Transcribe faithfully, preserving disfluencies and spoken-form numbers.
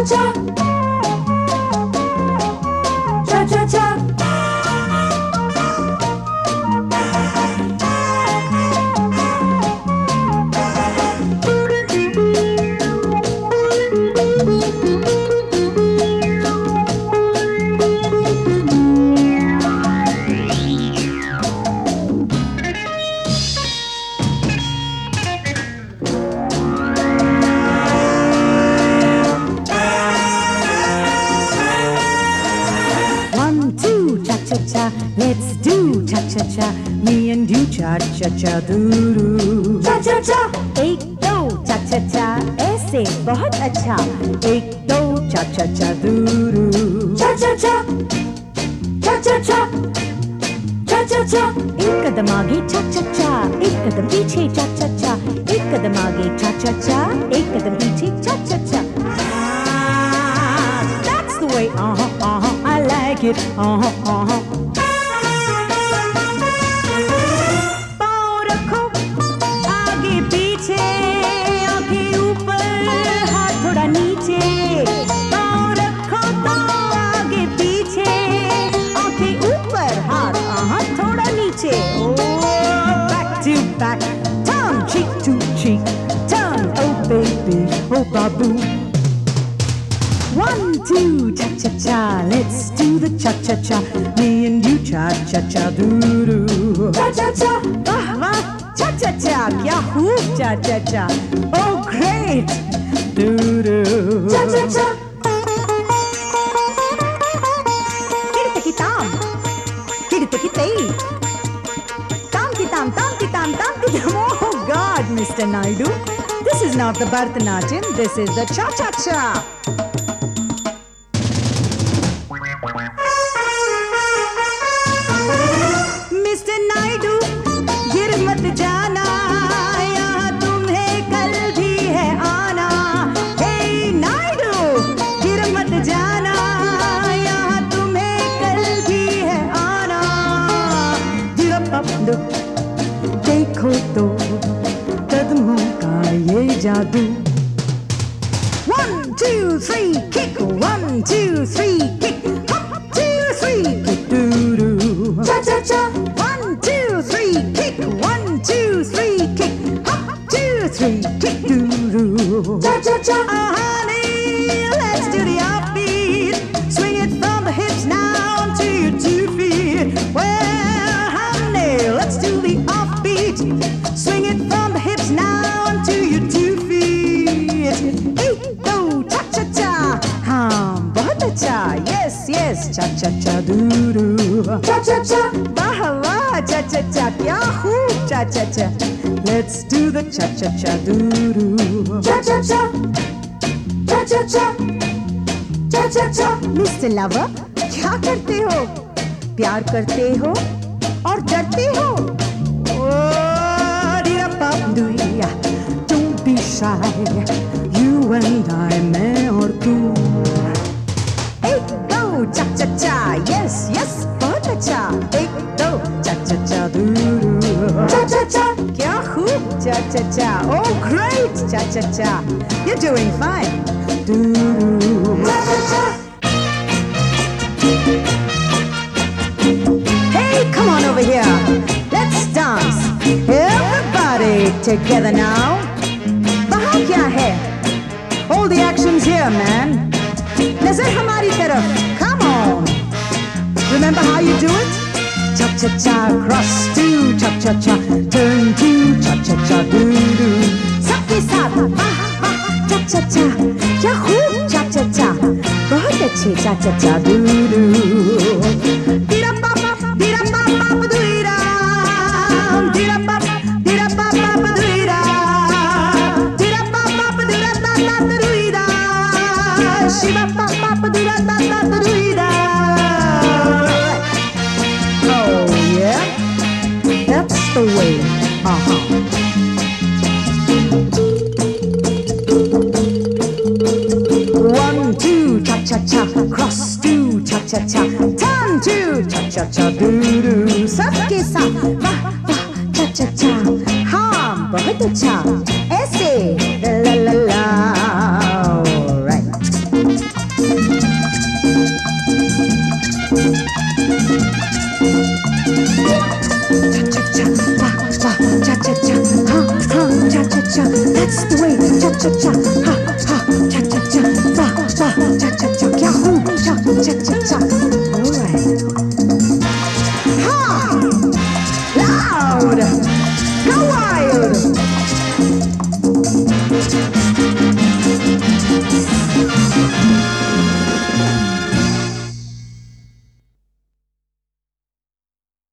cha. Cha cha cha. Let's do cha-cha-cha, me and you cha-cha-cha doo-doo. Cha-cha-cha. एक दो cha-cha-cha, ऐसे बहुत अच्छा. एक दो cha-cha-cha doo-doo. Cha-cha-cha. Cha-cha-cha. Cha-cha-cha. एक कदम आगे cha-cha-cha, एक कदम पीछे cha-cha-cha. एक कदम आगे cha-cha-cha, एक कदम पीछे cha-cha-cha. Ah, that's the way, uh-huh, uh-huh, I like it, uh-huh, uh-huh. Back, turn cheek to cheek, turn, oh baby, oh baboo. One, two, cha-cha-cha, let's do the cha-cha-cha, me and you cha-cha-cha doo-doo. Cha-cha-cha. Wah, wah, cha-cha-cha, kya khoob cha-cha-cha, oh great, doo-doo. Cha-cha-cha. Kiritaki-tam, kiritaki-tay. Tam, tam, tam, tam, tam. Oh God, Mister Naidu. This is not the Bharatanatyam, this is the cha-cha-cha. Mister Naidu, गिर मत जाना, यहाँ तुम्हें कल भी है आना. Hey Naidu, गिर मत जाना, यहाँ तुम्हें कल भी है आना. Dip-up-do. देखो तो कदमों का ये जादू. One, two, three, kick. One, two, three, kick. Hop, two, three, kick. Doo doo. Cha cha cha. One, two, three, kick. One, two, three, kick. Hop, two, three, kick. Doo doo. Cha cha cha. Oh honey, let's do the offbeat. Swing it from the hips now to your two feet. Well, honey, let's do the offbeat. Swing it from the hips now onto your two feet. Eight, no, cha-cha-cha. Haan, bahut acha. Yes, yes, cha-cha-cha doo-doo. Cha-cha-cha. Wah, wah, cha-cha-cha. Kya khoob cha-cha-cha. Let's do the cha-cha-cha doo-doo. Cha-cha-cha. Cha-cha-cha. Cha-cha-cha. Mister Lover, क्या करते हो? प्यार करते हो और डरते हो? Don't be shy, you and I, मैं और तू. एक दो cha-cha-cha, yes, yes, बहुत अच्छा. एक दो cha-cha-cha doo-doo. Cha-cha-cha. क्या खूब cha-cha-cha, oh great cha-cha-cha, you're doing fine. Doo-doo. Cha-cha-cha. Hey, come on over here, let's dance. Everybody together now. वहाँ क्या है? All the action's here, man. नजर हमारी तरफ. Come on. Remember how you do it? Cha-cha-cha, cross to cha-cha-cha, turn to cha-cha-cha, doo-doo. सबके साथ. वाह, वाह, cha-cha-cha. क्या खूब cha-cha-cha. बहुत अच्छे cha-cha-cha, doo-doo. Oh yeah, that's the way. Uh-huh. One, two, cha-cha-cha, cross two, cha-cha-cha, turn two, cha-cha-cha, doo-doo. सबके साथ, वाह वाह, cha-cha-cha, हाँ बहुत अच्छा, ऐसे, la la la. All right. Cha-cha-cha, ba, ba, cha-cha-cha, ha, ha, cha-cha-cha. That's the way, cha-cha-cha, ha, ha, cha-cha-cha, ba,